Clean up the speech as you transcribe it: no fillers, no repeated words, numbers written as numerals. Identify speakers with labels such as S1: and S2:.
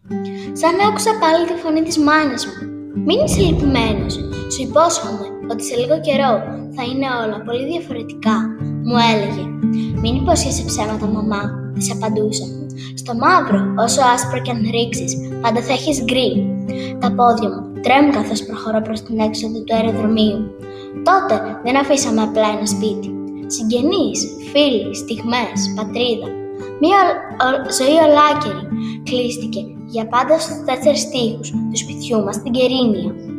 S1: Σαν άκουσα πάλι τη φωνή της μάνας μου. «Μην είσαι λυπημένος. Σου υπόσχομαι ότι σε λίγο καιρό θα είναι όλα πολύ διαφορετικά», μου έλεγε. «Μην υπόσχεσαι ψέματα, μαμά», της απαντούσα. «Στο μαύρο, όσο άσπρο κι αν ρίξεις, πάντα θα έχεις γκρι». Τα πόδια μου τρέμουν καθώς προχωρώ προς την έξοδο του αεροδρομίου. Τότε δεν αφήσαμε απλά ένα σπίτι. Συγγενείς, φίλοι, στιγμές, πατρίδα. Μία ζωή ολάκερη κλείστηκε για πάντα στους 4 τοίχους του σπιτιού μας στην Κερίνια.